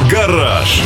Гараж.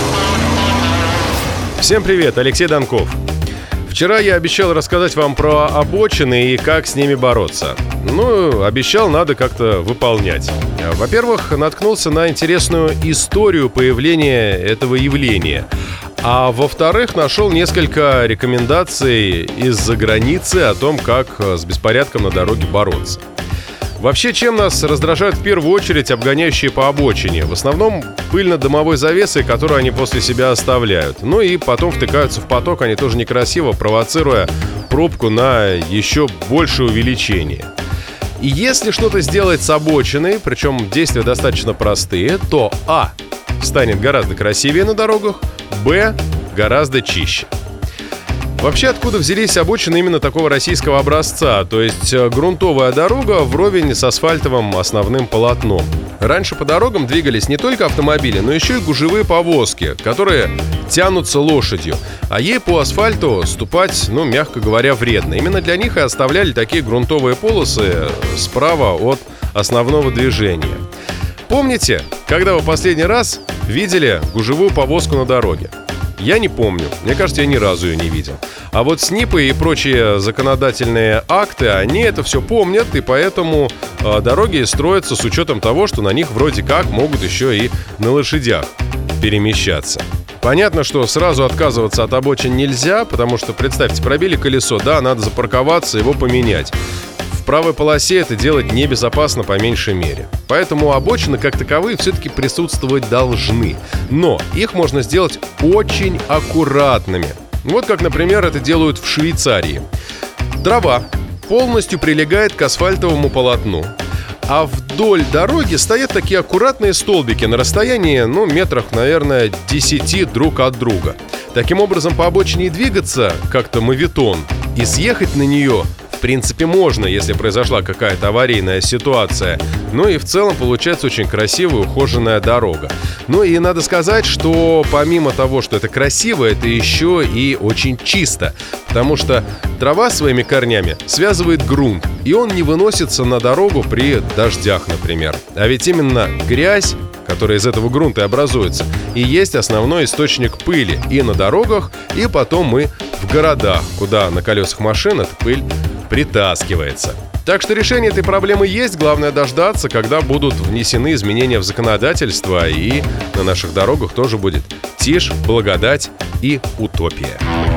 Всем привет, Алексей Донков. Вчера я обещал рассказать вам про обочины и как с ними бороться. Обещал, надо как-то выполнять. Во-первых, наткнулся на интересную историю появления этого явления. А во-вторых, нашел несколько рекомендаций из-за границы о том, как с беспорядком на дороге бороться. Вообще, чем нас раздражают в первую очередь обгоняющие по обочине? В основном пыльно-дымовой завесой, которую они после себя оставляют. И потом втыкаются в поток, они тоже некрасиво, провоцируя пробку на еще большее увеличение. И если что-то сделать с обочиной, причем действия достаточно простые, то а. станет гораздо красивее на дорогах, б. гораздо чище. Вообще, откуда взялись обочины именно такого российского образца, то есть грунтовая дорога вровень с асфальтовым основным полотном? Раньше по дорогам двигались не только автомобили, но еще и гужевые повозки, которые тянутся лошадью, а ей по асфальту ступать, мягко говоря, вредно. Именно для них и оставляли такие грунтовые полосы справа от основного движения. Помните, когда вы последний раз видели гужевую повозку на дороге? Я не помню. Мне кажется, я ни разу ее не видел. А вот СНИПы и прочие законодательные акты, они это все помнят, и поэтому дороги строятся с учетом того, что на них вроде как могут еще и на лошадях перемещаться. Понятно, что сразу отказываться от обочин нельзя, потому что, представьте, пробили колесо, надо запарковаться, его поменять. В правой полосе это делать небезопасно по меньшей мере. Поэтому обочины как таковые все-таки присутствовать должны. Но их можно сделать очень аккуратными. Вот как, например, это делают в Швейцарии. Трава полностью прилегает к асфальтовому полотну, а вдоль дороги стоят такие аккуратные столбики на расстоянии, метрах, наверное, 10 друг от друга. Таким образом, по обочине двигаться как-то моветон и съехать на нее в принципе можно, если произошла какая-то аварийная ситуация. И в целом получается очень красивая, ухоженная дорога. И надо сказать, что помимо того, что это красиво, это еще и очень чисто. Потому что трава своими корнями связывает грунт, и он не выносится на дорогу при дождях, например. А ведь именно грязь, которая из этого грунта и образуется, и есть основной источник пыли и на дорогах, и потом и в городах, куда на колесах машин эта пыль притаскивается. Так что решение этой проблемы есть, главное дождаться, когда будут внесены изменения в законодательство, и на наших дорогах тоже будет тишь, благодать и утопия.